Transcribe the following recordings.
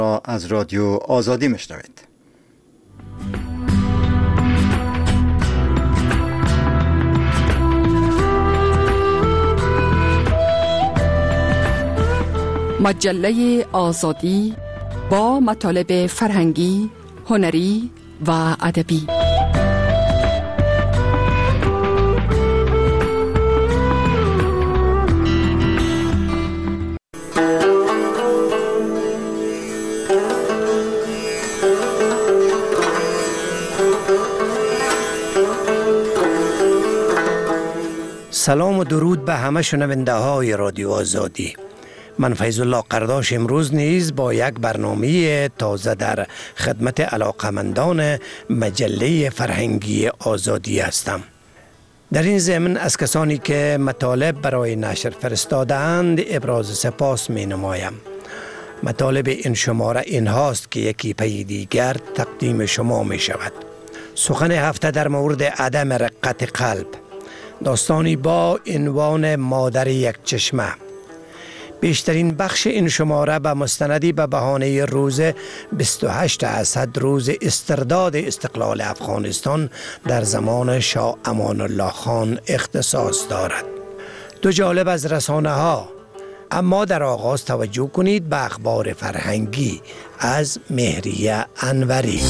را از رادیو آزادی میشنوید. مجله آزادی با مطالب فرهنگی، هنری و ادبی. سلام و درود به همه شنونده های رادیو آزادی. من فیض الله قرداش امروز نیز با یک برنامه تازه در خدمت علاقمندان مجله فرهنگی آزادی هستم. در این ضمن از کسانی که مطالب برای نشر فرستادند ابراز سپاس می نمایم. مطالب این شماره این هاست که یکی پی دیگر تقدیم شما می شود. سخن هفته در مورد عدم رقت قلب، داستانی با عنوان مادر یک چشمه. بیشترین بخش این شماره به مستندی به بهانه روز 28 اسد، روز استرداد استقلال افغانستان در زمان شاه امان الله خان اختصاص دارد. دو جالب از رسانه ها. اما در آغاز توجه کنید به اخبار فرهنگی از مهریه انوری.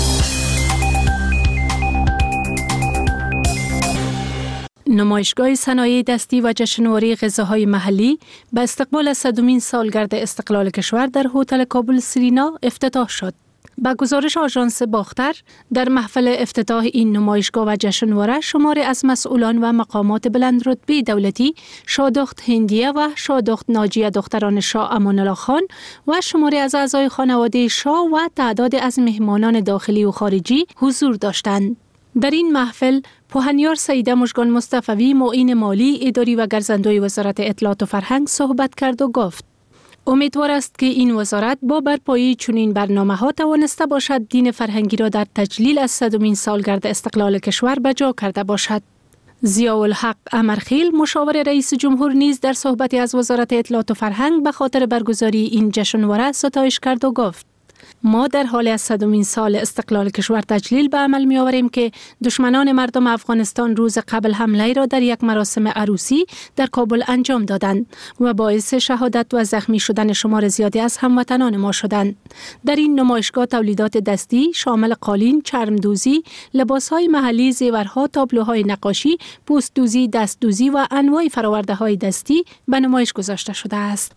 نمایشگاه صنایع دستی و جشنواره غذاهای محلی به استقبال از 100مین سالگرد استقلال کشور در هتل کابل سرینا افتتاح شد. با گزارش آژانس باختر، در محفل افتتاح این نمایشگاه و جشنواره شماری از مسئولان و مقامات بلندرتبه دولتی، شادخت هندیه و شادخت ناجیه دختران شاه امان الله خان و شماری از اعضای خانواده شاه و تعداد از مهمانان داخلی و خارجی حضور داشتند. در این محفل پوهنیار سیده مژگان مصطفوی، معین مالی، اداری و گرزندوی وزارت اطلاعات و فرهنگ صحبت کرد و گفت امیدوار است که این وزارت با برپایی چنین برنامه‌ها توانسته باشد دین فرهنگی را در تجلیل از 100مین سالگرد استقلال کشور به جا کرده باشد. ضیاءالحق امرخیل، مشاور رئیس جمهور نیز در صحبتی از وزارت اطلاعات و فرهنگ به خاطر برگزاری این جشنواره ستایش کرد و گفت ما در حال از 100مین سال استقلال کشور تجلیل به عمل می آوریم که دشمنان مردم افغانستان روز قبل حمله را در یک مراسم عروسی در کابل انجام دادند و باعث شهادت و زخمی شدن شمار زیادی از هموطنان ما شدند. در این نمایشگاه تولیدات دستی شامل قالین، چرمدوزی، لباسهای محلی، زیورها، تابلوهای نقاشی، پوستدوزی، دستدوزی و انواع فرآورده‌های دستی به نمایش گذاشته شده است.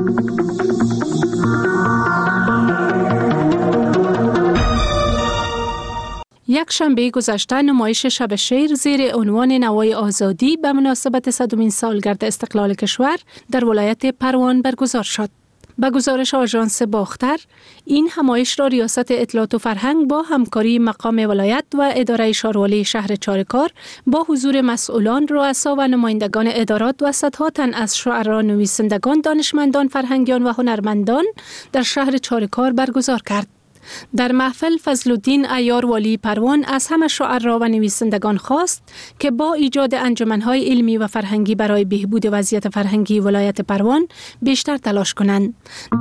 یک شنبه گذشته نمایش شب شعر زیر عنوان نوای آزادی به مناسبت 100مین سالگرد استقلال کشور در ولایت پروان برگزار شد. به گزارش آژانس باختر، این همایش را ریاست اطلاعات و فرهنگ با همکاری مقام ولایت و اداره شاروالی شهر چارکار با حضور مسئولان، رؤسا و نمایندگان ادارات و صدها تن از شعرا، نویسندگان، دانشمندان، فرهنگیان و هنرمندان در شهر چارکار برگزار کرد. در محفل فضلالدین عیار والی پروان از همه شعرا و نویسندگان خواست که با ایجاد انجمن‌های علمی و فرهنگی برای بهبود وضعیت فرهنگی ولایت پروان بیشتر تلاش کنند.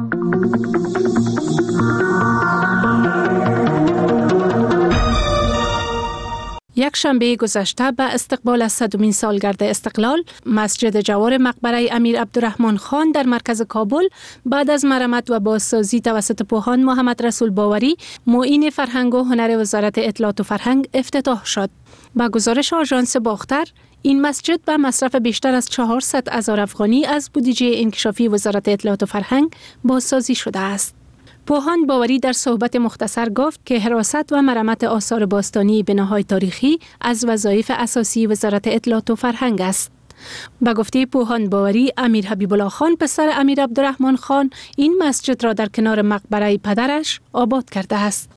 یک شنبه گذشته به استقبال از 100مین سالگرد استقلال، مسجد جوار مقبره امیر عبدالرحمن خان در مرکز کابل بعد از مرمت و بازسازی توسط پوهان محمد رسول باوری، معین فرهنگ و هنر وزارت اطلاعات و فرهنگ افتتاح شد. با گزارش آژانس باختر، این مسجد به مصرف بیشتر از 400,000 افغانی از بودجه انکشافی وزارت اطلاعات و فرهنگ بازسازی شده است. پوهان باوری در صحبت مختصر گفت که حراست و مرمت آثار باستانی بناهای تاریخی از وظایف اساسی وزارت اطلاعات و فرهنگ است. به گفته پوهان باوری، امیر حبیب الله خان پسر امیر عبدالرحمن خان این مسجد را در کنار مقبره پدرش آباد کرده است.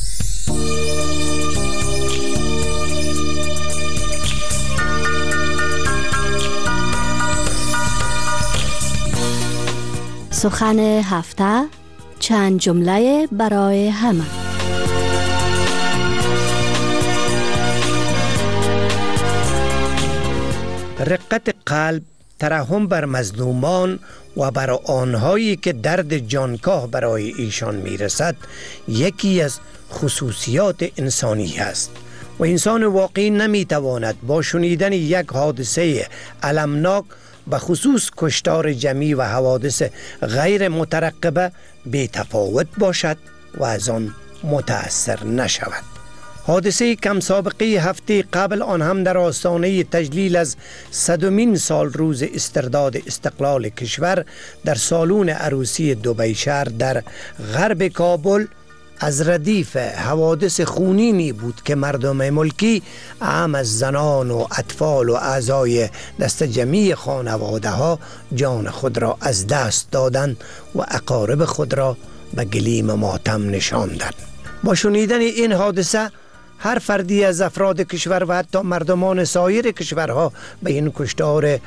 سخن هفته، چند جمله برای همه. رقت قلب ترحم بر مظلومان و بر آنهایی که درد جانکاه برای ایشان میرسد یکی از خصوصیات انسانی است و انسان واقعی نمیتواند با شنیدن یک حادثه المناک به خصوص کشتار جمعی و حوادث غیر مترقبه بی تفاوت باشد و از آن متأثر نشود. حادثه کم سابقه هفته قبل آن هم در آستانه تجلیل از 100مین سال روز استرداد استقلال کشور در سالن عروسی دبی شهر در غرب کابل از ردیف حوادث خونینی بود که مردم ملکی اعم از زنان و اطفال و اعضای دست جمعی خانواده ها جان خود را از دست دادند و اقارب خود را به گلیم ماتم نشاندند. با شنیدن این حادثه هر فردی از افراد کشور و حتی مردمان سایر کشورها به این کشتار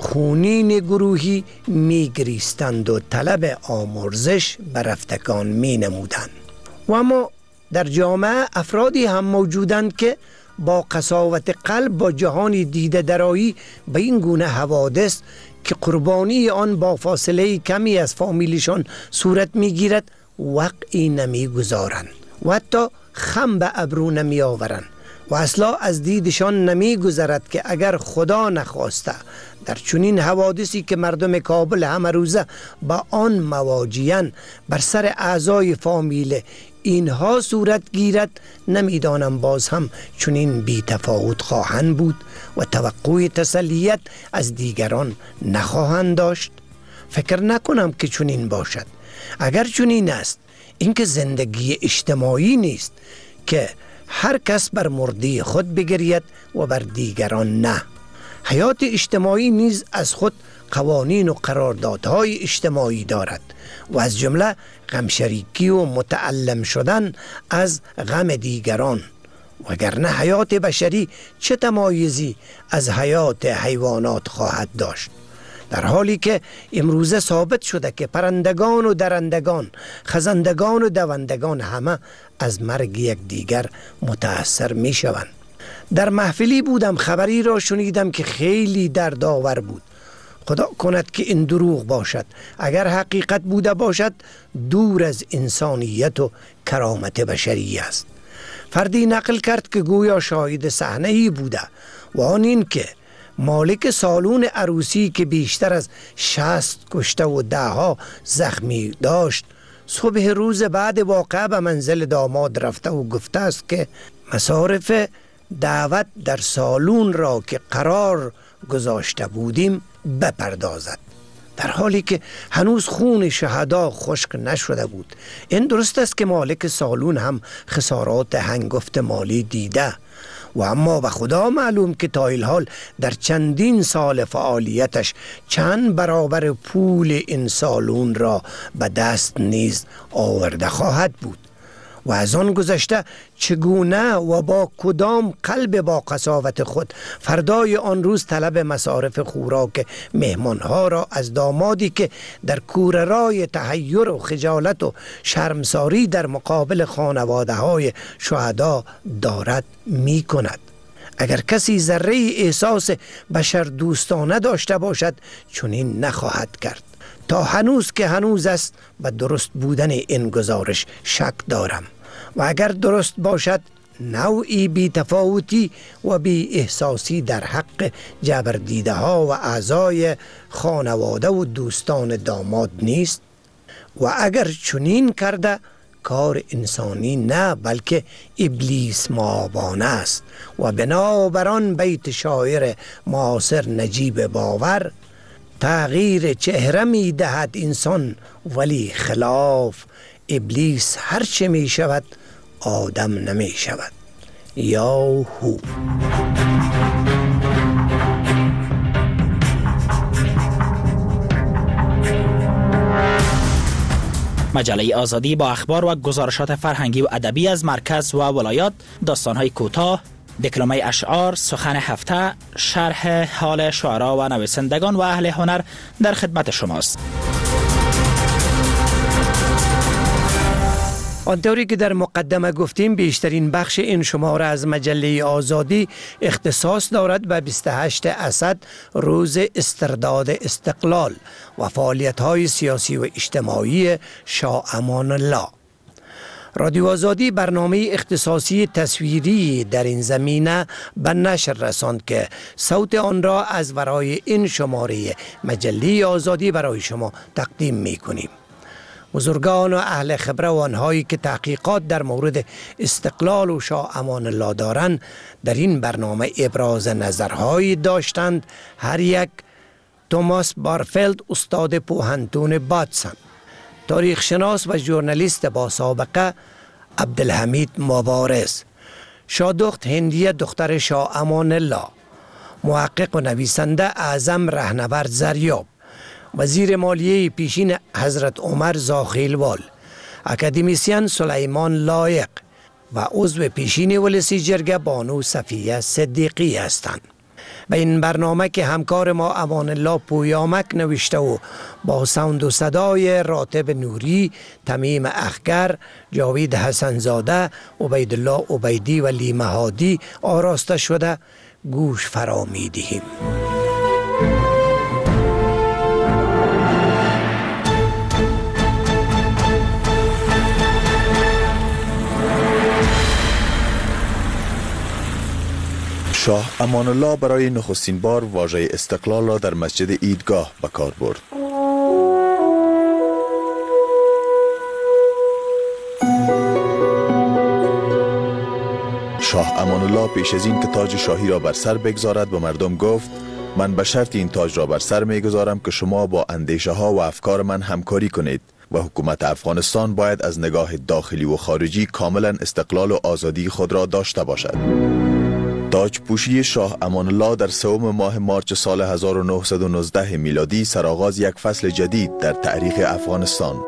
خونین گروهی میگریستند و طلب آمرزش به رفتگان می نمودند. و اما در جامعه افرادی هم موجودند که با قساوت قلب با جهانی دیده درایی به این گونه حوادث که قربانی آن با فاصله کمی از فامیلشان صورت میگیرد وقعی نمیگذارند و حتی خم به ابرو نمی آورند و اصلا از دیدشان نمی گذرد که اگر خدا نخواسته در چنین حوادثی که مردم کابل همه روزه با آن مواجه‌اند بر سر اعضای فامیل اینها صورت گیرد، نمیدانم باز هم چنین بی تفاوت خواهند بود و توقع تسلیت از دیگران نخواهند داشت. فکر نکنم که چنین باشد. اگر چنین است، اینکه زندگی اجتماعی نیست که هر کس بر مرده خود بگرید و بر دیگران نه. حیات اجتماعی نیز از خود قوانین و قراردادهای اجتماعی دارد و از جمله غمشریکی و متعلم شدن از غم دیگران، وگرنه حیات بشری چه تمایزی از حیات حیوانات خواهد داشت؟ در حالی که امروزه ثابت شده که پرندگان و درندگان، خزندگان و دوندگان همه از مرگ یک دیگر متأثر می شوند. در محفلی بودم، خبری را شنیدم که خیلی دردآور بود. خدا کند که این دروغ باشد. اگر حقیقت بوده باشد دور از انسانیت و کرامت بشری است. فردی نقل کرد که گویا شاهد صحنه‌ای بوده و آن این که مالک سالون عروسی که بیشتر از 60 کشته و 10 زخمی داشت صبح روز بعد واقعه به منزل داماد رفته و گفته است که مصارف دعوت در سالون را که قرار گذاشته بودیم بپردازد، در حالی که هنوز خون شهدا خشک نشده بود. این درست است که مالک سالون هم خسارات هنگفت مالی دیده و اما به خدا معلوم که تا الحال در چندین سال فعالیتش چند برابر پول این سالون را به دست نیز آورده خواهد بود و از آن گذشته چگونه و با کدام قلب با قساوت خود فردای آن روز طلب مصارف خوراک مهمانها را از دامادی که در کوره‌رای تحیر و خجالت و شرمساری در مقابل خانواده های شهدا دارد می کند. اگر کسی ذره احساس بشر دوستانه داشته باشد چنین نخواهد کرد. تا هنوز که هنوز است به درست بودن این گزارش شک دارم و اگر درست باشد نوعی بی تفاوتی و بی احساسی در حق جبردیده ها و اعضای خانواده و دوستان داماد نیست و اگر چنین کرده کار انسانی نه بلکه ابلیس مآبانه است و بنابران بیت شاعر معاصر نجیب باور تغییر چهره می دهد انسان ولی خلاف ابلیس هرچه می شود آدم نمی شود. یاهو. مجله آزادی با اخبار و گزارشات فرهنگی و ادبی از مرکز و ولایات، داستان‌های کوتاه، دکلمه اشعار، سخن هفته، شرح حال شعرا و نویسندگان و اهل هنر در خدمت شماست. آنطوری که در مقدمه گفتیم بیشترین بخش این شماره از مجله آزادی اختصاص دارد به 28 اسد روز استرداد استقلال و فعالیت‌های سیاسی و اجتماعی شاه امان الله. رادیو آزادی برنامه اختصاصی تصویری در این زمینه به نشر رساند که صوت آن را از ورای این شماره مجله آزادی برای شما تقدیم می کنیم. بزرگان و اهل خبره و آنهایی که تحقیقات در مورد استقلال و شاه امان الله دارند در این برنامه ابراز نظرهایی داشتند. هر یک توماس بارفلد استاد پوهنتون بادسن، تاریخ شناس و ژورنالیست با سابقه عبدالحمید مبارز، شادخت هندیه دختر شاه امان الله، محقق و نویسنده اعظم رهنورد زریاب، وزیر مالیه پیشین حضرت عمر زاخیلوال، اکادمیسین سلیمان لایق و عضو پیشین ولسی جرگه بانو صفیه صدیقی هستند. به این برنامه که همکار ما امان الله پویامک نوشته و با ساوند و صدای راتب نوری، تمیم اخگر، جاوید حسنزاده، عبیدالله عبیدی و لی مهادی آراسته شده، گوش فرا می دهیم. شاه امان الله برای نخستین بار واژه استقلال را در مسجد عیدگاه به کار برد. شاه امان الله پیش از این که تاج شاهی را بر سر بگذارد به مردم گفت: من به شرط این تاج را بر سر میگذارم که شما با اندیشه ها و افکار من همکاری کنید و حکومت افغانستان باید از نگاه داخلی و خارجی کاملا استقلال و آزادی خود را داشته باشد. تاج پوشی شاه امان الله در سوم ماه مارچ سال 1919 میلادی سرآغاز یک فصل جدید در تاریخ افغانستان.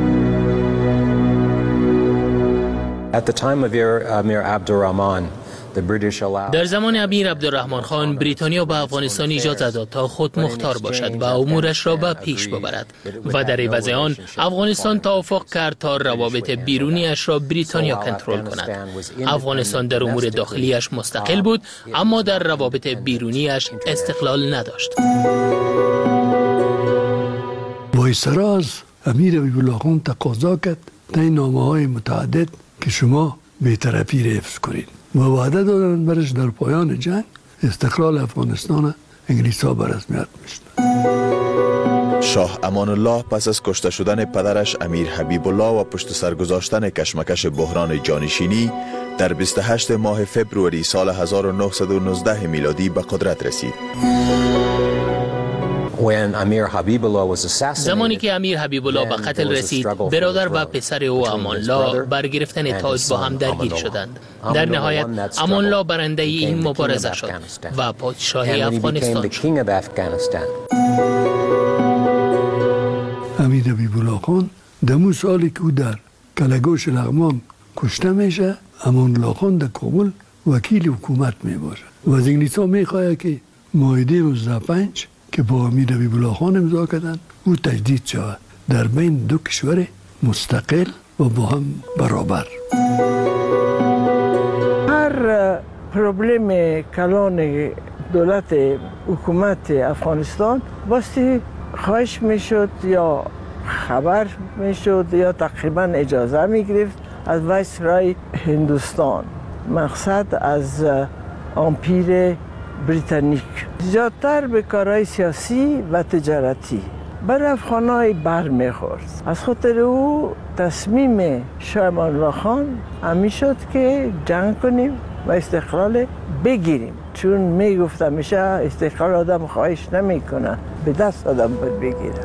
در زمان امیر عبدالرحمن خان بریتانیا به افغانستان اجازه داد تا خود مختار باشد و امورش را به پیش ببرد و در عوض آن افغانستان توافق کرد تا روابط بیرونیش را بریتانیا کنترل کند. افغانستان در امور داخلیش مستقل بود اما در روابط بیرونیش استقلال نداشت. وایسرا از امیر حبیب الله خان تقاضا کرد تا این نامه‌های متعدد که شما بی‌طرفی را حفظ کنید و وعده دادند برش در پایان جنگ استقلال افغانستان انگلیس‌ها به رسمیت می‌شناسند. شاه امان الله پس از کشته شدن پدرش امیر حبیب الله و پشت سر گذاشتن کشمکش بحران جانشینی در 28 ماه فوریه سال 1919 میلادی به قدرت رسید. زمانی که امیر حبیب الله به قتل رسید، برادر و پسر او امان الله بر گرفتن تاج با هم درگیر شدند. در نهایت امان الله برنده این مبارزه شد و پادشاهی افغانستان شد. امیر حبیب الله خان دمو سالی که او در کلگوش لغمان کشته میشه، امان الله خان در کابل وکیل حکومت میباشه و از انگلیس‌ها میخواه که معاهده 1905 که با امیر حبیب الله خان امضا کردند او تجدید شود در بین دو کشور مستقل و با هم برابر. هر پروبلم کلان دولت حکومت افغانستان باستی خواهش میشد یا خبر میشد یا تقریبا اجازه میگرفت از وایسرای هندوستان، مقصد از امپیر بریتانیک، زیادتر به کارهای سیاسی و تجارتی بر افغان‌های بر میخورد. از خاطر او تصمیم شاه امان الله خان همی شد که جنگ کنیم و استقلال بگیریم، چون میگفت همیشه استقلال آدم خواهش نمیکنه، به دست آدم باید بگیره.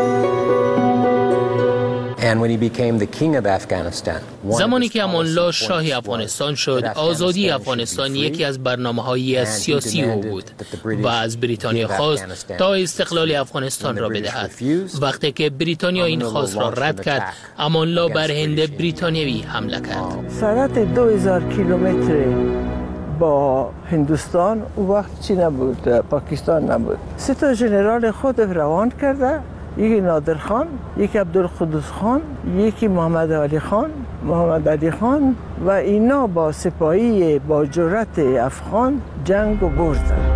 زمانی که امان الله شاه افغانستان شد، آزادی افغانستان یکی از برنامه‌های سیاسی او بود و از بریتانیا خواست تا استقلال افغانستان را بدهد. وقتی که بریتانیا این خواست را رد کرد، امان الله بر هند بریتانیایی حمله کرد. سرعت 2000 کیلومتر با هندوستان او وقت چی نبود، پاکستان نبود. 3 تا ژنرال خود روان کرده، یکی نادر خان، یکی عبدالقدوس خان، یکی محمد علی خان محمد علی خان و اینا با سپاهی با جرأت افغان جنگ و بردن.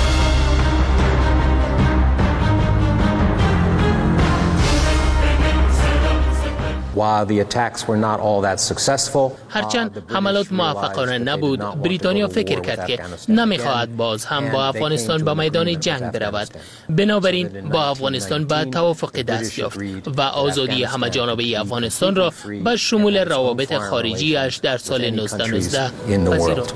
هرچند حملات موفقانه نبود، بریتانیا فکر کرد که نمیخواهد باز هم با افغانستان به میدان جنگ برود. بنابراین با افغانستان به توافق دست یافت و آزادی همه‌جانبه افغانستان را به شمول روابط خارجیش در سال 1919 پذیرفت.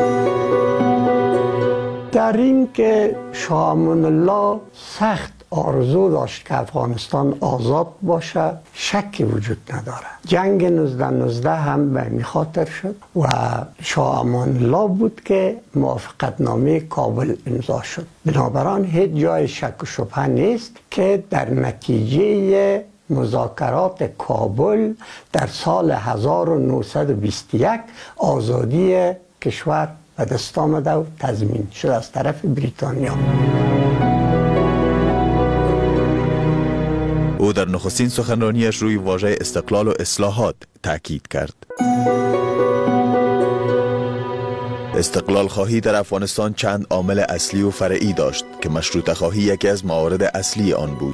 در این که شاه امان الله سخت آرزو داشت که افغانستان آزاد باشه شکی وجود نداره. جنگ 1919 هم به این خاطر شد و شاه امان الله بود که موافقتنامه کابل امضا شد. بنابراین هیچ جای شک و شبهه نیست که در نتیجه مذاکرات کابل در سال 1921 آزادی کشور به دست آمده و تضمین شد از طرف بریتانیا. او در نخستین سخنرانیش روی واژه استقلال و اصلاحات تاکید کرد. استقلال خواهی در افغانستان چند عامل اصلی و فرعی داشت که مشروطه خواهی یکی از موارد اصلی آن بود.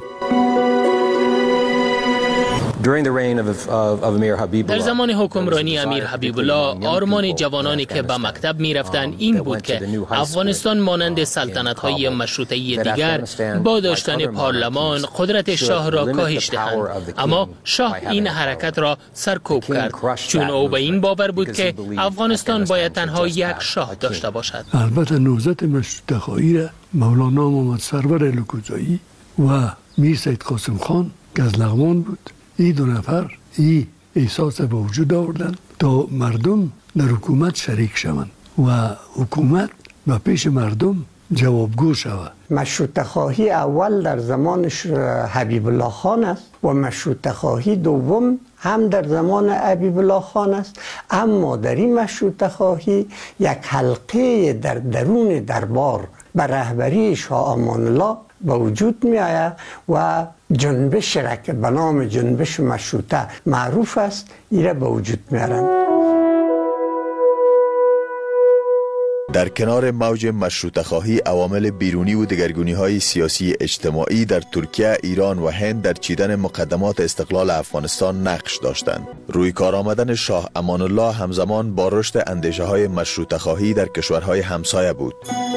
در زمان حکمرانی امیر حبیب الله، آرمان جوانانی که به مکتب می رفتند این بود که افغانستان مانند سلطنت‌های مشروطه دیگر با داشتن پارلمان قدرت شاه را کاهش دهند. اما شاه این حرکت را سرکوب کرد، چون او به این باور بود که افغانستان باید تنها یک شاه داشته باشد. البته نهضت مشروطه خواهی را مولانا محمد سرور الکوزایی و میر سید قاسم خان که از لغمان بود، این دو نفر این احساس به وجود آوردن تا مردم در حکومت شریک شوند و حکومت به پیش مردم جوابگو شود. مشروطه خواهی اول در زمان حبیب الله خان است و مشروطه خواهی دوم هم در زمان حبیب الله خان است، اما در این مشروطه خواهی یک حلقه در درون دربار به رهبری شاه امان الله به وجود می آید و جنبش را که به نام جنبش مشروطه معروف است ایره به وجود می آرند. در کنار موج مشروطه خواهی، عوامل بیرونی و دگرگونی های سیاسی اجتماعی در ترکیه، ایران و هند در چیدن مقدمات استقلال افغانستان نقش داشتند. روی کار آمدن شاه امان الله همزمان با رشد اندیشه های مشروطه خواهی در کشورهای همسایه بود.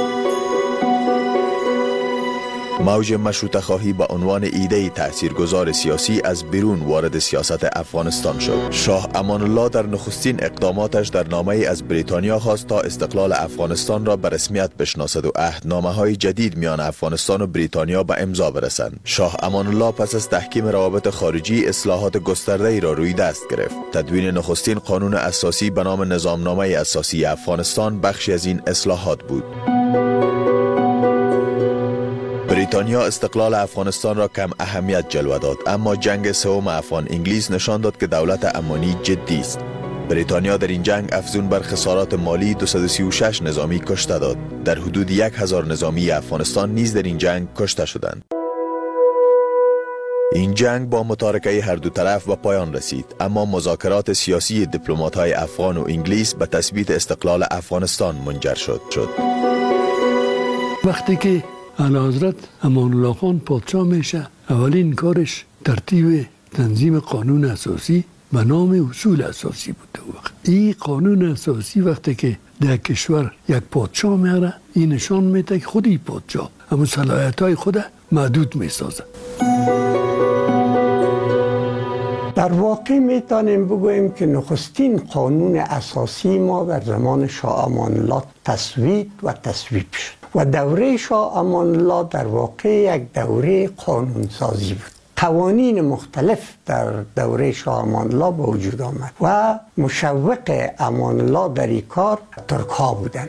موج مشروطه خواهی به عنوان ایده تاثیرگذار سیاسی از بیرون وارد سیاست افغانستان شد. شاه امان الله در نخستین اقداماتش در نامه‌ای از بریتانیا خواست تا استقلال افغانستان را به رسمیت بشناسد و عهدنامه‌های جدید میان افغانستان و بریتانیا به امضا برسند. شاه امان الله پس از تحکیم روابط خارجی اصلاحات گسترده‌ای را روی دست گرفت. تدوین نخستین قانون اساسی به نام نظامنامه اساسی افغانستان بخشی از این اصلاحات بود. بریتانیا استقلال افغانستان را کم اهمیت جلوه داد، اما جنگ سوم افغان انگلیس نشان داد که دولت امانی جدی است. بریتانیا در این جنگ افزون بر خسارات مالی 236 نظامی کشته داد. در حدود 1000 نظامی افغانستان نیز در این جنگ کشته شدند. این جنگ با متارکه هر دو طرف به پایان رسید، اما مذاکرات سیاسی دیپلمات‌های افغان و انگلیس به تثبیت استقلال افغانستان منجر شد. وقتی که اعلیحضرت امان الله خان پادشاه میشه، اولین کارش ترتیب تنظیم قانون اساسی به نام اصول اساسی بوده. وقت این قانون اساسی وقتی که در کشور یک پادشاه میاره، این نشان میده که خودی پادشاه اما صلاحیت‌های خود محدود میسازه. در واقع میتونیم بگوییم که نخستین قانون اساسی ما در زمان شاه امان الله تصویب و تصویب شد و دوره شاه امان الله در واقع یک دوره قانونسازی بود. قوانین مختلف در دوره شاه امان الله به وجود آمد و مشوق امان الله در این کار ترک ها بودند.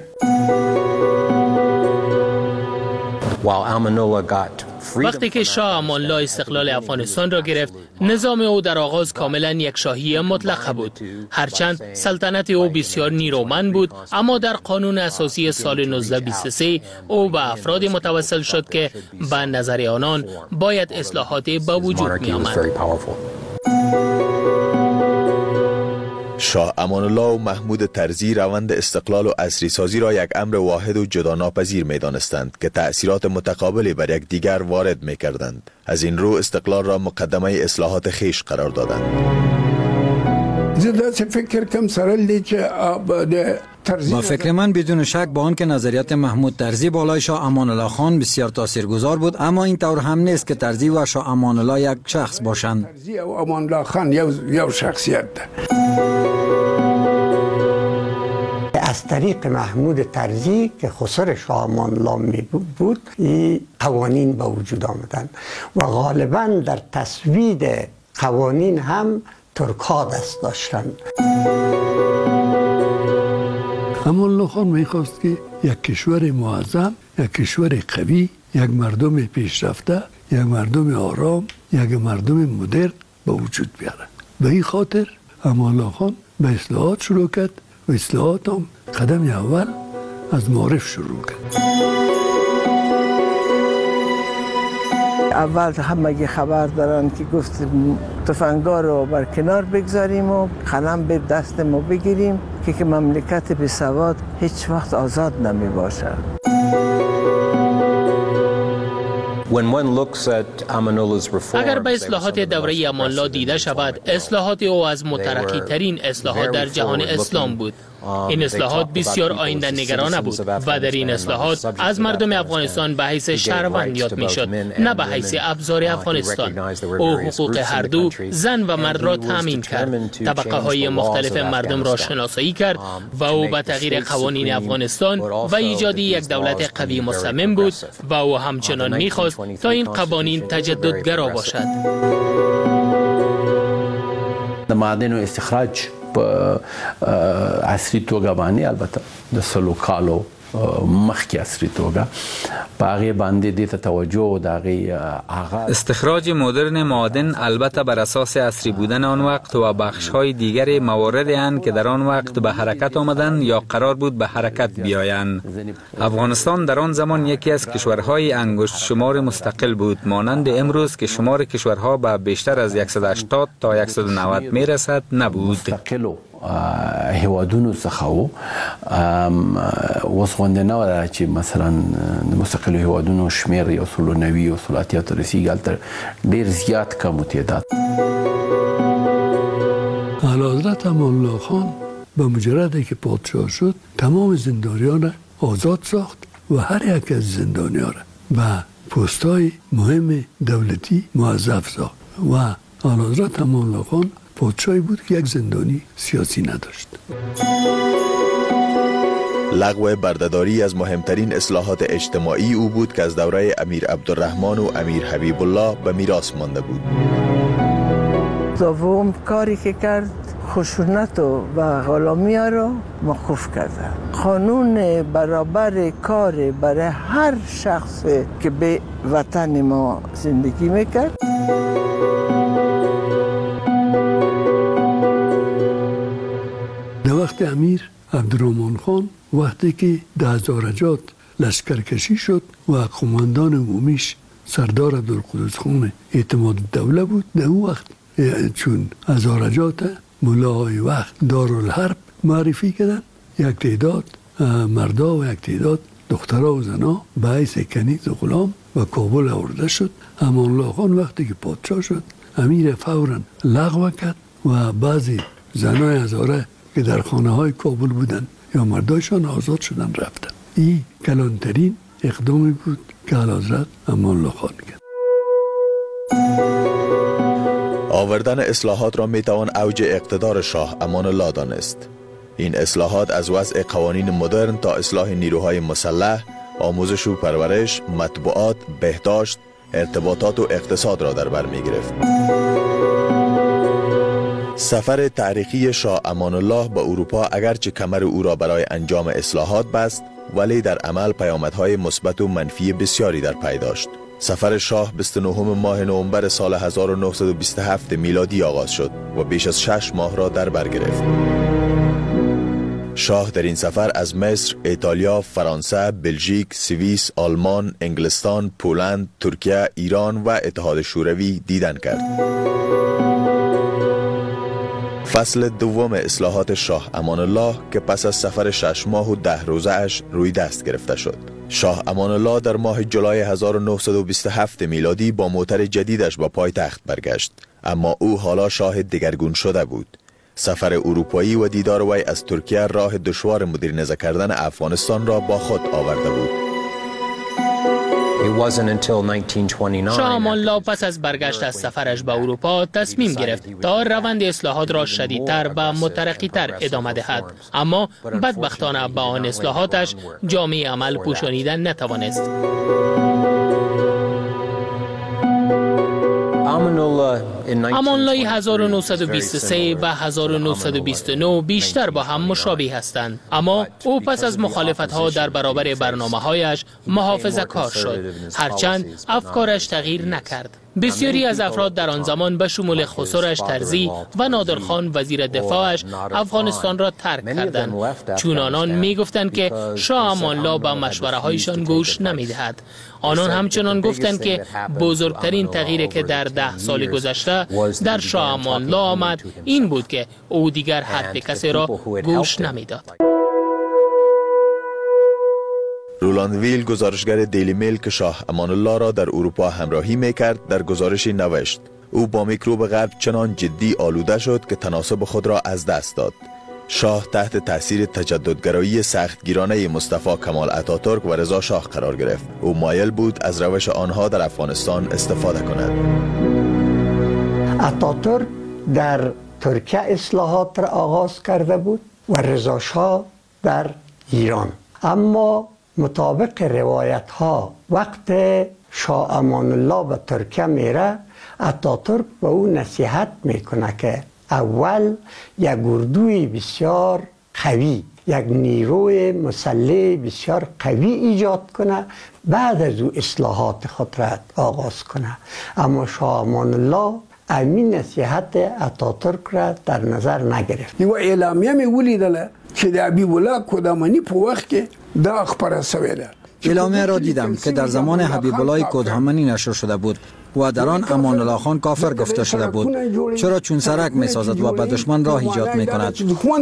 وقتی که شاه امان الله استقلال افغانستان را گرفت، نظام او در آغاز کاملا یک شاهی مطلقه بود. هرچند سلطنت او بسیار نیرومند بود، اما در قانون اساسی سال 1923 او به افرادی متوسل شد که به نظر آنان باید اصلاحات به وجود می آمد. شاه امان الله و محمود طرزی روند استقلال و عصری سازی را یک امر واحد و جدا ناپذیر می دانستند که تأثیرات متقابلی بر یک دیگر وارد می کردند. از این رو استقلال را مقدمه اصلاحات خیش قرار دادند. با فکر من بدون شک با آنکه نظریات محمود طرزی بالای شاه امان الله خان بسیار تاثیرگذار بود، اما این طور هم نیست که طرزی و شاه امان الله یک شخص باشند. طرزی و امان الله خان یک شخصیت ده. از طریق محمود طرزی که خسر شاه امان الله می بود این قوانین به وجود آمدن و غالبا در تصویب قوانین هم ترک‌ها دست داشتند. امان الله خان میخواست که یک کشور معظم، یک کشور قوی، یک مردم پیشرفته، یک مردم آرام، یک مردم مدرن به وجود بیاره. به این خاطر امان الله خان به اصلاحات شروع کرد و اصلاحات هم قدم اول از معارف شروع کرد. اول همه خبر دارن که گفت تفنگا رو بر کنار بگذاریم و قلم به دست ما بگیریم که مملکت بی سواد هیچ وقت آزاد نمی باشه. اگر به اصلاحات دوره امان الله دیده شود، اصلاحات او از مترقی ترین اصلاحات در جهان اسلام بود. این اصلاحات بسیار آینده نگرانه بود و در این اصلاحات از مردم افغانستان به حیث شهروند یاد می شد، نه به حیث ابزار افغانستان. او حقوق هر دو زن و مرد را تامین کرد، طبقه های مختلف مردم را شناسایی کرد و او به تغییر قوانین افغانستان و ایجاد یک دولت قوی مصمم بود و او همچنان می خواست تا این قوانین تجددگرا باشد. د معدن استخراج په عصري توګه باندې البته د سلو کالو مخکې عصري توګه په هغې باندې دې ته توجه د هغې آغاز استخراج مدرن معادن البته بر اساس عصری بودن آن وقت و بخش‌های دیگر مواردی اند که در آن وقت به حرکت آمدند یا قرار بود به حرکت بیایند. افغانستان در آن زمان یکی از کشورهای انگشت شمار مستقل بود، مانند امروز که شمار کشورها به بیشتر از 180 تا 190 میرسد نبود. هیوادونو څخه و اوس غونډه نه وه چې مثلا د مستقلو هیوادونو شمیر یو سلو 90 او سلو اتیا ته رسیږي، هلته ډېر زیات کم و تعداد. اعلیحضرت امان الله خان به مجردی که پادشاه شد تمام زندانیان را آزاد ساخت و هر یک از زندانیان را به پست‌های مهم دولتی موظف ساخت و اعلیحضرت امان الله خان پادشاهی بود که یک زندانی سیاسی نداشت. لغو بردهداری از مهمترین اصلاحات اجتماعی او بود که از دوره امیر عبدالرحمن و امیر حبیب الله به میراث مانده بود. دوم کاری که کرد خشونت و غلامی را موقوف کرده. قانون برابر کار برای هر شخص که به وطن ما زندگی میکرد. در وقت امیر عبدالرحمن خان وقتی که در زارجات لشکرکشی شد و قماندان عمومیش سردار عبدالقدوس خان اعتماد الدوله بود، در اون وقت چون از زارجات ملاهای وقت دارالحرب معرفی کردن، یک تعداد مردا و یک تعداد دخترها و زنها به حیث کنیز و غلام و کابل آورده شد. امان الله خان وقتی که پادشاه شد امیر فوراً لغو کرد و بعضی زنای هزاره که در خانه های کابل بودن یا مردایشان آزاد شدن رفتن. این کلانترین اقدامی بود که اعلیحضرت امان الله خان کرد. آوردن اصلاحات را میتوان اوج اقتدار شاه امان الله دانست. این اصلاحات از وضع قوانین مدرن تا اصلاح نیروهای مسلح، آموزش و پرورش، مطبوعات، بهداشت، ارتباطات و اقتصاد را در بر می گرفت. سفر تاریخی شاه امان الله به اروپا اگرچه کمر او را برای انجام اصلاحات بست، ولی در عمل پیامدهای مثبت و منفی بسیاری در پی داشت. سفر شاه 29 ماه نوامبر سال 1927 میلادی آغاز شد و بیش از 6 ماه را در بر گرفت. شاه در این سفر از مصر، ایتالیا، فرانسه، بلژیک، سوئیس، آلمان، انگلستان، پولند، ترکیه، ایران و اتحاد شوروی دیدن کرد. فصل دوم اصلاحات شاه امان الله که پس از سفر 6 ماه و 10 روزه اش روی دست گرفته شد. شاه امان الله در ماه جولای 1927 میلادی با موتر جدیدش به پایتخت برگشت، اما او حالا شاه دگرگون شده بود. سفر اروپایی و دیدار وی از ترکیه راه دشوار مدرنیزه کردن افغانستان را با خود آورده بود. شاه امان الله پس از برگشت از سفرش به اروپا تصمیم گرفت تا روند اصلاحات را شدیدتر و مترقی‌تر ادامه دهد، اما بدبختانه به آن اصلاحاتش جامعه عمل پوشانیدن نتوانست. امان الله 1923 و 1929 بیشتر با هم مشابه هستند، اما او پس از مخالفت‌ها در برابر برنامه‌هایش محافظه‌کار شد، هرچند افکارش تغییر نکرد. بسیاری از افراد در آن زمان به شمول خسروش ترزی و نادرخان وزیر دفاعش افغانستان را ترک کردند، چون آنان می گفتند که شاه امان الله به مشوره هایشان گوش نمی دهد. آنان همچنان گفتند که بزرگترین تغییری که در 10 سال گذشته در شاه امان الله آمد این بود که او دیگر حرف کسی را گوش نمی داد. رولاند ویل، گزارشگر دیلی میل که شاه امان الله را در اروپا همراهی میکرد، در گزارشی نوشت: او با میکروب غرب چنان جدی آلوده شد که تناسب خود را از دست داد. شاه تحت تاثیر تجددگرایی سختگیرانه مصطفی کمال اتاتورک و رضا شاه قرار گرفت. او مایل بود از روش آنها در افغانستان استفاده کند. اتاتورک در ترکیه اصلاحات را آغاز کرده بود و رضا شاه در ایران، اما مطابق روایت ها وقت شاه امان الله به ترکیه میره، اتاتورک به او نصیحت میکنه که اول یک اردوی بسیار قوی، یک نیروی مسلح بسیار قوی ایجاد کنه، بعد از او اصلاحات خود را آغاز کنه. اما شاه امان الله امین نصیحت اتاتورک را در نظر نگرفت. یو اعلامیه می ولیدله چې د حبیب الله کدامنی په وخت کې دا خبره شوې ده. اعلامیه را دیدم که در زمان حبیب الله کدامنی نشر شده بود و در آن امان الله خان کافر گفته شده بود، چرا چون سرک می سازد و به دشمن راه ایجاد می کند.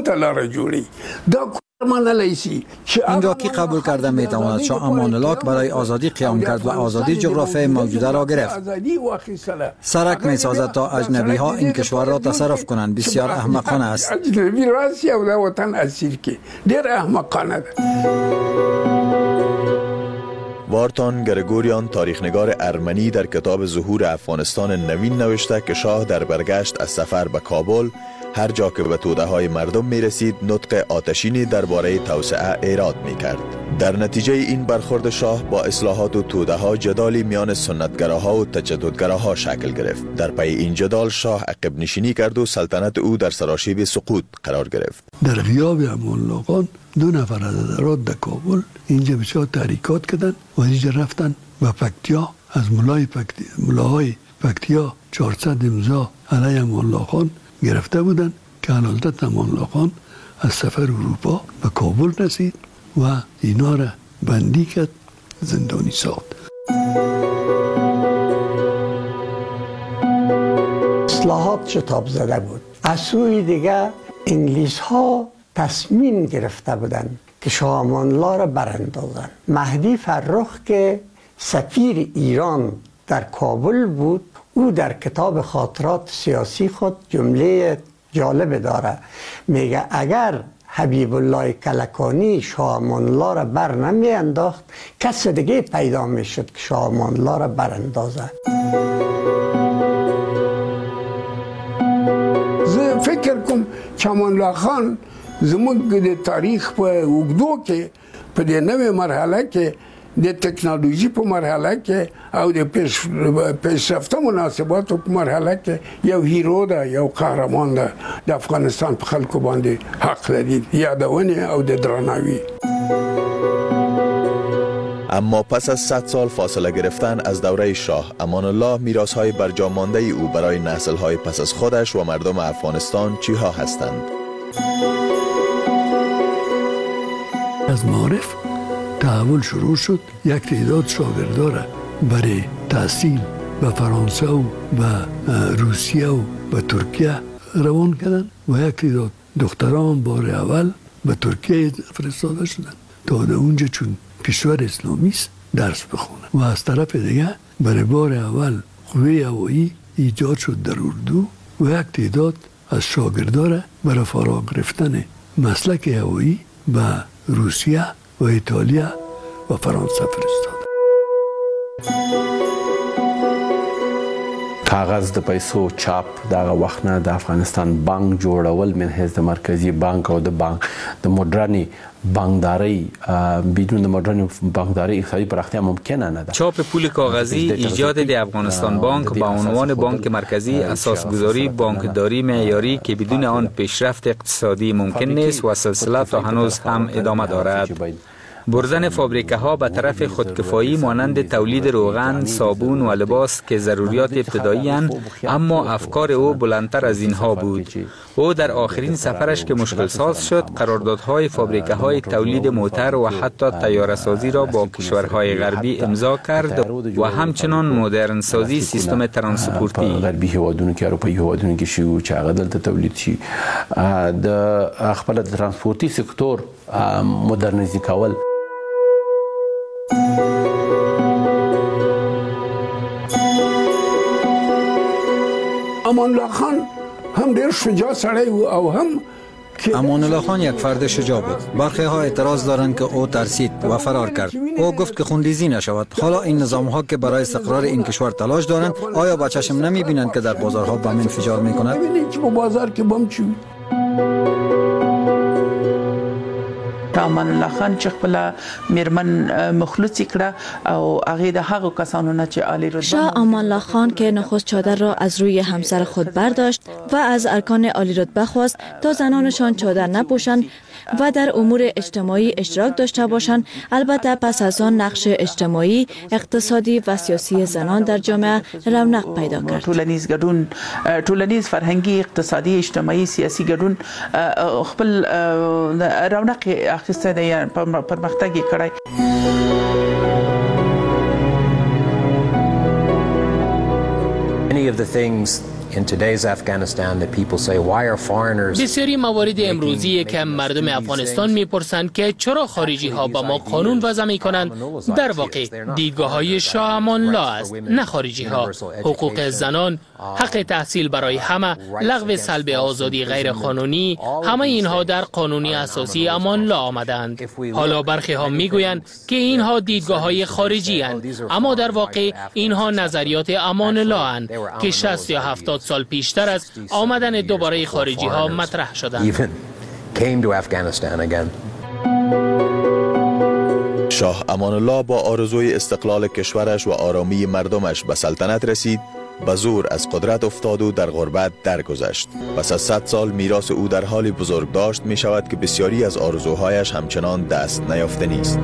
اینجا کی قبول کرده می تواند شاه امان الله برای آزادی قیام کرد و آزادی جغرافیای موجوده را گرفت. سرک می سازد تا اجنبی ها این کشور را تصرف کنند. بسیار احمقانه است. اجنبی راسی او دا وطن اسیر کی دیر احمقانه ده. وارتان گرگوریان، تاریخنگار ارمنی، در کتاب ظهور افغانستان نوین نوشته که شاه در برگشت از سفر به کابل هر جا که به توده های مردم می رسید نطق آتشینی درباره توسعه ایراد می کرد. در نتیجه این برخورد شاه با اصلاحات و توده ها جدالی میان سنتگراها و تجددگراها شکل گرفت. در پی این جدال شاه عقب نشینی کرد و سلطنت او در سراشیب سقوط قرار گرفت. در غیاب امان الله خان 2 نفر از ادارات در کابل اینجا بسیار تحریکات کردن و اینجا رفتن و پکتیا از ملاهای پکتیا 400 امضا علیه امان الله خان گرفته بودن که حضرت امان الله خان از سفر اروپا به کابل رسید و اینا را بندی کرد، زندانی ساخت. اصلاحات شتاب زده بود. از سوی دیگه انگلیس ها تصمیم گرفته بودند که شاه امان الله را براندازند. مهدی فرخ که سفیر ایران در کابل بود، او در کتاب خاطرات سیاسی خود جمله جالب داره، میگه اگر حبیب الله کلکانی شاه امان الله را بر نمی انداخت، کس دیگه پیدا می شد که شاه امان الله را براندازه. فکر کوم چې امان الله خان زموږ د تاریخ په اوږدو کې په دې نوې مرحله کې د ټکنالوژي په مرحله کې او د پیشرفته مناسباتو په مرحله کې یو هیرو ده، یو قهرمان ده. د افغانستان په خلکو باندې حق لري یادونه او د درناوي. اما پس از 100 سال فاصله گرفتن از دوره شاه امان الله، میراث‌های برجا مانده او برای نسل‌های پس از خودش و مردم افغانستان چیها هستند؟ از معارف تحول شروع شد. یک تعداد شاگردان برای تحصیل به فرانسه و به روسیه و به ترکیه روان کردن و یک تعداد دختران بار اول به ترکیه فرستاده شدن تا در اونجا چون کشور اسلامی است درس بخونن و از طرف دیگه برای بار اول قوه هوایی ایجاد شد در اردو و یک تعداد از شاگردان برای فرا گرفتن مسلک هوایی به روسیه و ایتالیا و فرانسه فرستاد. کاغذ د پیسو چاپ دغه وخت نه د افغانستان بانک جوړول من حیث د مرکزی بانک او د بانک د مدرنی بانکداری بدون د مدرنی بانکداری اقتصادی پراختیا ممکنه نه ده. چاپ پول کاغذی ایجاد د افغانستان بانک به عنوان بانک مرکزی اساسگذاری بانکداری معیاری که بدون آن پیشرفت اقتصادی ممکن نیست و سلسله تا هنوز هم ادامه دارد. بردن فابریکه ها به طرف خودکفایی مانند تولید روغن، صابون و لباس که ضروریات ابتدایی اند، اما افکار او بلندتر از اینها بود. او در آخرین سفرش که مشکل ساز شد، قراردادهای فابریکه های تولید موتر و حتی طیاره سازی را با کشورهای غربی امضا کرد و همچنان مدرن سازی سیستم ترانسپورتی. غربی هیوادونو کې اروپایي هیوادونو کې شو چې هغه دلته تولید شي د خپل ترانسپورتي سکتور مدرنیزي کول. امان الله خان هم ډیر شجاع سړی او هم امان الله خان یک فرد شجاع بود. برخی ها اعتراض دارند که او ترسید و فرار کرد. او گفت که خونریزی نشود. حالا این نظام ها که برای استقرار این کشور تلاش دارند، آیا با چشم نمی بینند که در بازارها بم انفجار می کند؟ ببینید که بازار که بم چی امان الله خان چې خپل میرمن مخلوصی کړه او هغه د هغو کسانو نه چې عالی رتبه شاه امان الله خان که نخست چادر را از روی همسر خود برداشت و از ارکان عالی رتبه خواست تا زنانشان چادر نپوشند و در امور اجتماعی اشتراک داشته باشند. البته پس از آن نقش اجتماعی، اقتصادی و سیاسی زنان در جامعه رونق پیدا کرد. ټولنیز ګډون، ټولنیز فرهنګي، اقتصادي، اجتماعي، سیاسي ګډون خپل رونق اخیسته دی، پرمختګ یې کړی. Many of the things in today's Afghanistan that people say why are foreigners. بسیاری موارد امروزی که مردم افغانستان میپرسند که چرا خارجی ها با ما قانون وضع میکنند، در واقع دیدگاه های شاه امان الله است، نه خارجی ها. حقوق زنان، حق تحصیل برای همه، لغو سلب آزادی غیر قانونی، همه اینها در قانون اساسی امان الله آمدند. حالا برخی ها میگویند که اینها دیدگاه های خارجی اند، اما در واقع اینها نظریات امان الله اند که 60 یا 70 سال پیشتر از آمدن دوباره خارجی ها مطرح شدند. شاه امان الله با آرزوی استقلال کشورش و آرامی مردمش به سلطنت رسید، به زور از قدرت افتاد و در غربت درگذشت. پس از 100 سال میراث او در حال بزرگداشت می شود که بسیاری از آرزوهایش همچنان دست نیافته نیست.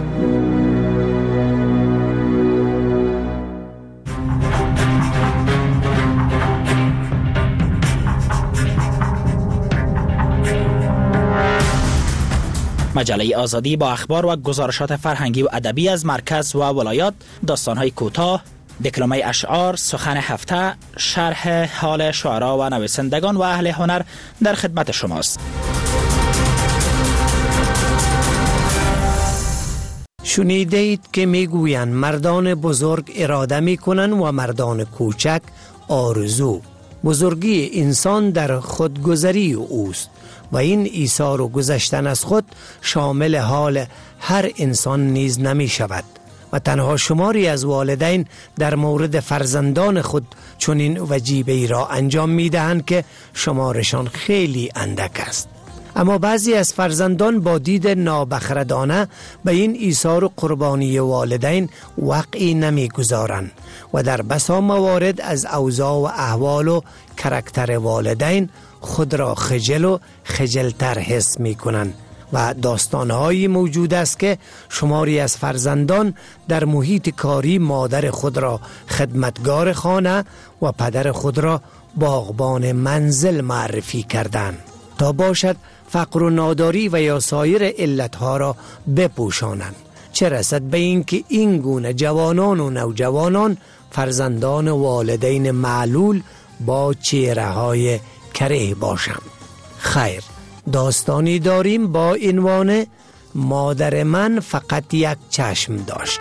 مجله آزادی با اخبار و گزارشات فرهنگی و ادبی از مرکز و ولایات، داستان‌های کوتاه، دکلمه اشعار، سخن هفته، شرح حال شعرا و نویسندگان و اهل هنر در خدمت شماست. شنیده اید که میگویند مردان بزرگ اراده میکنند و مردان کوچک آرزو. بزرگی انسان در خودگذری اوست و این ایثار و گذشتن از خود شامل حال هر انسان نیز نمی شود و تنها شماری از والدین در مورد فرزندان خود چنین وجیبه ای را انجام می دهند که شمارشان خیلی اندک است. اما بعضی از فرزندان با دید نابخردانه به این ایثار و قربانی والدین وقعی نمی گذارند و در بسا موارد از اوضاع و احوال و کرکتر والدین خود را خجل و خجلتر حس می کنند و داستانهایی موجود است که شماری از فرزندان در محیط کاری مادر خود را خدمتگار خانه و پدر خود را باغبان منزل معرفی کردند تا باشد فقر و ناداری و یا سایر علتها را بپوشانند، چه رسد به اینکه این گونه جوانان و نوجوانان فرزندان والدین معلول با چهره‌های کره باشم. خیر، داستانی داریم با عنوان مادر من فقط یک چشم داشت.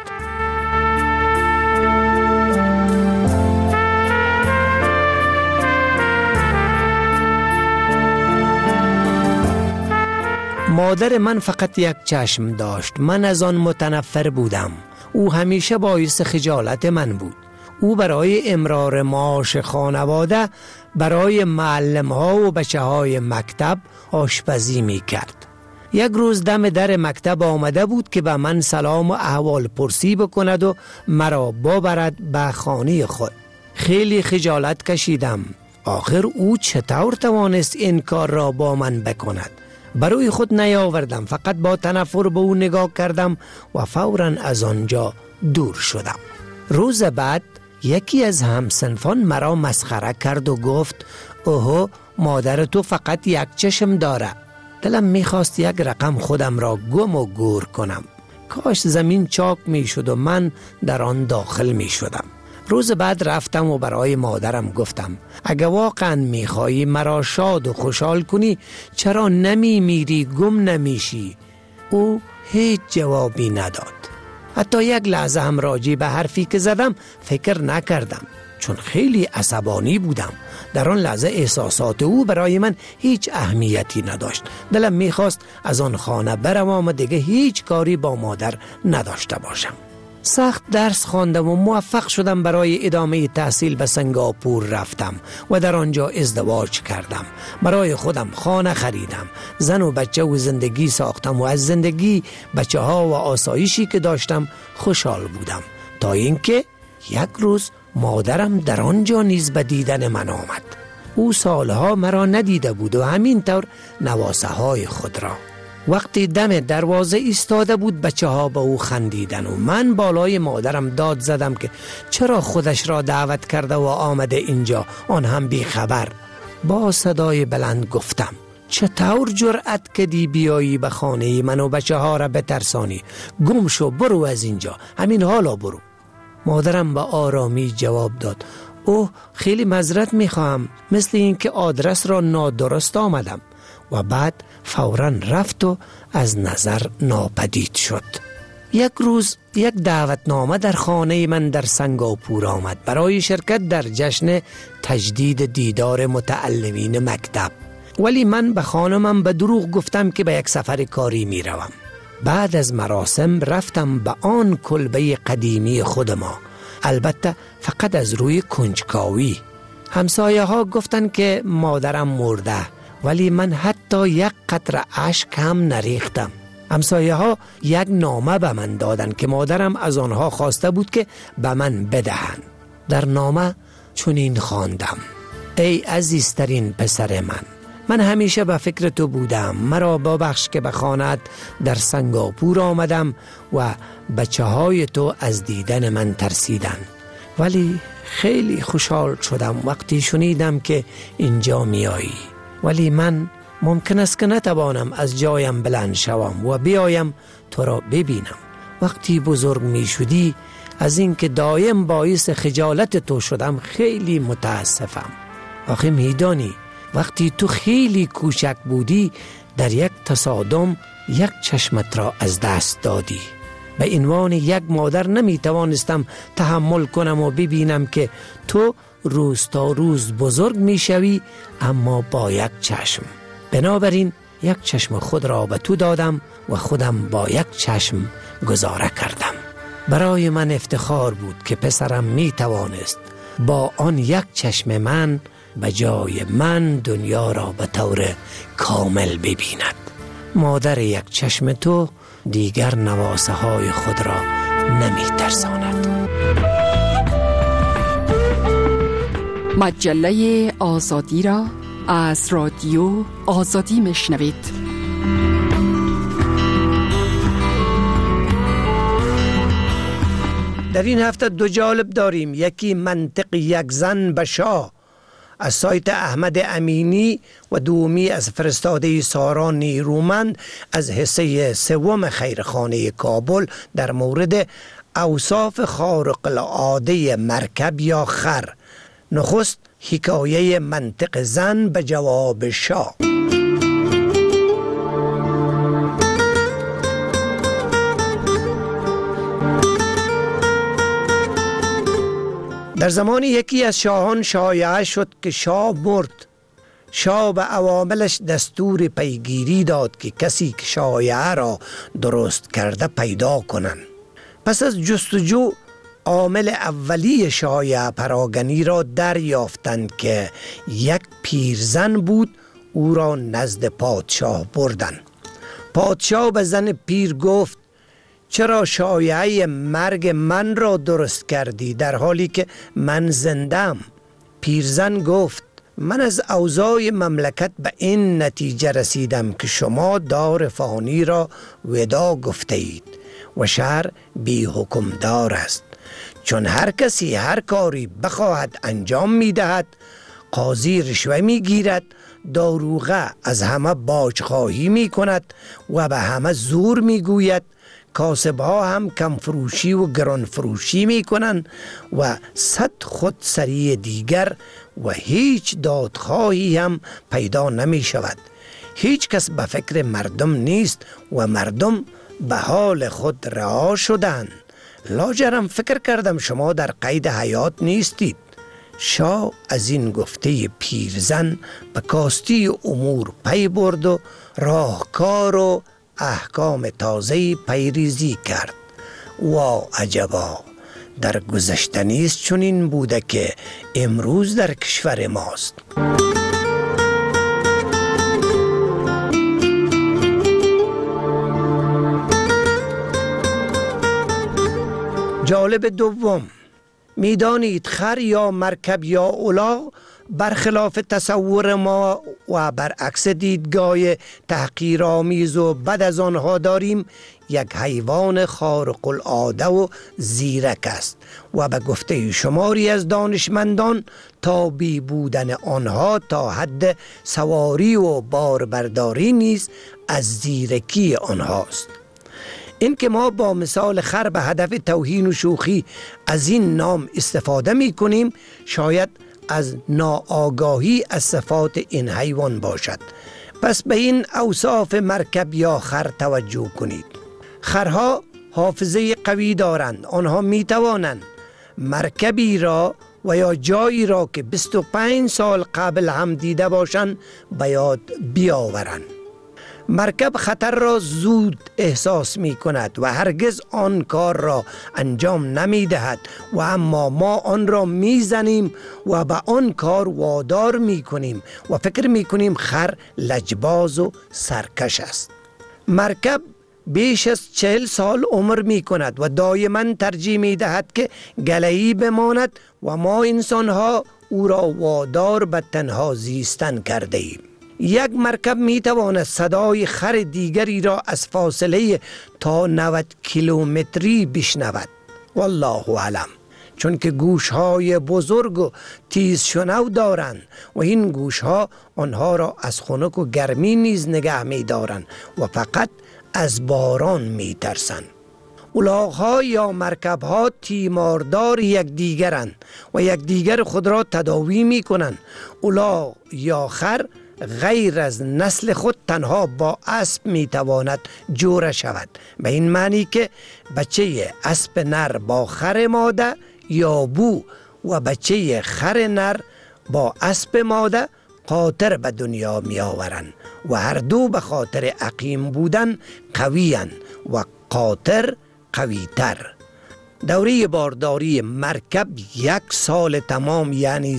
مادر من فقط یک چشم داشت. من از آن متنفر بودم. او همیشه باعث خجالت من بود. او برای امرار معاش خانواده برای معلم ها و بچه های مکتب آشپزی می کرد. یک روز دم در مکتب آمده بود که به من سلام و احوال پرسی بکند و مرا ببرد به خانه خود. خیلی خجالت کشیدم. آخر او چطور توانست این کار را با من بکند؟ برای خود نیاوردم، فقط با تنفر به او نگاه کردم و فوراً از آنجا دور شدم. روز بعد یکی از همسنفان مرا مسخره کرد و گفت اوه، مادر تو فقط یک چشم داره. دلم میخواست یک رقم خودم را گم و گور کنم. کاش زمین چاک میشد و من در آن داخل میشدم. روز بعد رفتم و برای مادرم گفتم اگه واقعا میخوایی مرا شاد و خوشحال کنی چرا نمیمیری، گم نمیشی؟ او هیچ جوابی نداد. حتی یک لحظه هم راجع به حرفی که زدم فکر نکردم، چون خیلی عصبانی بودم. در آن لحظه احساسات او برای من هیچ اهمیتی نداشت. دلم میخواست از آن خانه بروم و دیگه هیچ کاری با مادر نداشته باشم. سخت درس خواندم و موفق شدم. برای ادامه تحصیل به سنگاپور رفتم و در آنجا ازدواج کردم. برای خودم خانه خریدم، زن و بچه و زندگی ساختم و از زندگی، بچه ها و آسایشی که داشتم خوشحال بودم، تا اینکه یک روز مادرم در آنجا نیز به دیدن من آمد. او سالها مرا ندیده بود و همینطور نواسه های خود را. وقتی دم دروازه ایستاده بود بچه ها به او خندیدن و من بالای مادرم داد زدم که چرا خودش را دعوت کرده و آمده اینجا، آن هم بی خبر. با صدای بلند گفتم چطور جرأت کردی بیایی به خانه من و بچه ها را بترسانی؟ گم شو، برو از اینجا، همین حالا برو. مادرم به آرامی جواب داد اوه، خیلی معذرت میخواهم، مثل این که آدرس را نادرست آمدم. و بعد فوراً رفت و از نظر ناپدید شد. یک روز یک دعوتنامه در خانه من در سنگاپور آمد برای شرکت در جشن تجدید دیدار متعلمین مکتب، ولی من به خانمم به دروغ گفتم که به یک سفر کاری می روم. بعد از مراسم رفتم به آن کلبه قدیمی خود ما، البته فقط از روی کنجکاوی. همسایه ها گفتن که مادرم مرده، ولی من حتی یک قطره اشک هم نریختم. همسایه ها یک نامه به من دادن که مادرم از آنها خواسته بود که به من بدهند. در نامه چنین خواندم: ای عزیزترین پسر من همیشه به فکر تو بودم. مرا ببخش که به خانه‌ات در سنگاپور آمدم و بچه های تو از دیدن من ترسیدن، ولی خیلی خوشحال شدم وقتی شنیدم که اینجا میایی. ولی من ممکن است که نتوانم از جایم بلند شوم و بیایم تو را ببینم. وقتی بزرگ می شدی از اینکه دایم باعث خجالت تو شدم خیلی متاسفم. آخه میدانی وقتی تو خیلی کوچک بودی در یک تصادم یک چشمت را از دست دادی. به عنوان یک مادر نمی توانستم تحمل کنم و ببینم که تو روز تا روز بزرگ می شوی اما با یک چشم. بنابراین یک چشم خود را به تو دادم و خودم با یک چشم گذاره کردم. برای من افتخار بود که پسرم می توانست با آن یک چشم من به جای من دنیا را به طور کامل ببیند. مادر یک چشم تو دیگر نواسه های خود را نمی ترساند. مجله آزادی را از رادیو آزادی میشنوید. در این هفته دو جالب داریم. یکی منطق یک زن به شاه از سایت احمد امینی و دومی از فرستاده سارا نیرومند از حصه سوم خیرخانه کابل در مورد اوصاف خارق العاده مرکب یا خر. نخست حکایه منطق زن به جواب شاه. در زمان یکی از شاهان شایعه شد که شاه مرد. شاه به عواملش دستور پیگیری داد که کسی که شایعه را درست کرده پیدا کنند. پس از جستجو عامل اولی شایعه پراگنی را دریافتند که یک پیرزن بود. او را نزد پادشاه بردند. پادشاه به زن پیر گفت چرا شایعه مرگ من را درست کردی در حالی که من زندم؟ پیرزن گفت من از اوضاع مملکت به این نتیجه رسیدم که شما دار فانی را ودا گفته اید و شهر بی حکمدار است. چون هر کسی هر کاری بخواهد انجام می دهد، قاضی رشوه می گیرد، داروغه از همه باجخواهی می کند و به همه زور می گوید، کاسبها هم کم فروشی و گران فروشی می کنند و صد خودسری دیگر و هیچ دادخواهی هم پیدا نمی شود. هیچ کس به فکر مردم نیست و مردم به حال خود رها شدند. لاجرم فکر کردم شما در قید حیات نیستید. شاه از این گفته پیرزن به کاستی امور پی برد و راهکار و احکام تازه پیریزی کرد. وا عجبا، در گذشته نیست چنین بوده که امروز در کشور ماست. جالب دوم، میدانید خر یا مرکب یا الاغ برخلاف تصور ما و برعکس دیدگاه تحقیرآمیز و بد از آنها داریم، یک حیوان خارق العاده و زیرک است و به گفته شماری از دانشمندان تابع بودن آنها تا حد سواری و باربرداری نیز از زیرکی آنهاست. این که ما با مثال خر به هدف توهین و شوخی از این نام استفاده می کنیم شاید از ناآگاهی از صفات این حیوان باشد. پس به این اوصاف مرکب یا خر توجه کنید. خرها حافظه قوی دارند. آنها می توانند مرکبی را و یا جایی را که 25 سال قبل هم دیده باشند به یاد بیاورند. مرکب خطر را زود احساس می کند و هرگز آن کار را انجام نمی دهد و اما ما آن را می زنیم و به آن کار وادار می کنیم و فکر می کنیم خر لجباز و سرکش است. مرکب بیش از 40 سال عمر می کند و دائما ترجیح می دهد که گله‌ای بماند و ما انسان ها او را وادار به تنها زیستن کرده ایم. یک مرکب می تواند صدای خر دیگری را از فاصله تا 90 کیلومتری بشنود. والله اعلم. چون که گوشهای بزرگ و تیز شنو دارند و این گوشها آنها را از خنک و گرمی نیز نگه می دارند و فقط از باران می ترسند. الاغ‌ها یا مرکب‌ها تیماردار یک دیگرند و یک دیگر خود را تداوی می کنند. الاغ یا خر غیر از نسل خود تنها با اسب می تواند جوره شود، به این معنی که بچه اسب نر با خر ماده یا بو و بچه خر نر با اسب ماده قاطر به دنیا می آورند و هر دو به خاطر عقیم بودن قوی‌اند و قاطر قوی تر. دوره بارداری مرکب 1 سال تمام یعنی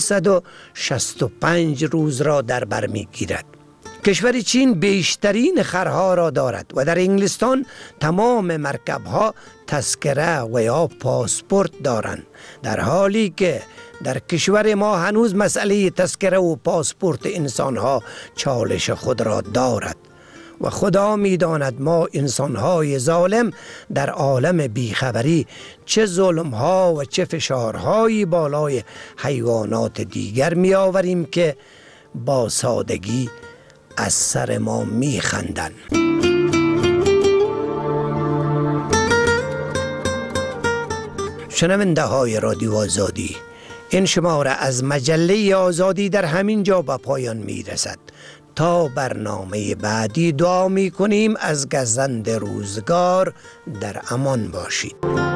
365 روز را در بر می گیرد. کشور چین بیشترین خرها را دارد و در انگلستان تمام مرکبها تذکره و یا پاسپورت دارند، در حالی که در کشور ما هنوز مسئله تذکره و پاسپورت انسانها چالش خود را دارد و خدا می داند ما انسانهای ظالم در عالم بیخبری چه ظلمها و چه فشارهایی بالای حیوانات دیگر می آوریم که با سادگی از سر ما می خندند. شنونده های رادیو آزادی، این شماره از مجله آزادی در همین جا به پایان می رسد. تا برنامه بعدی دعا می کنیم از گزند روزگار در امان باشید.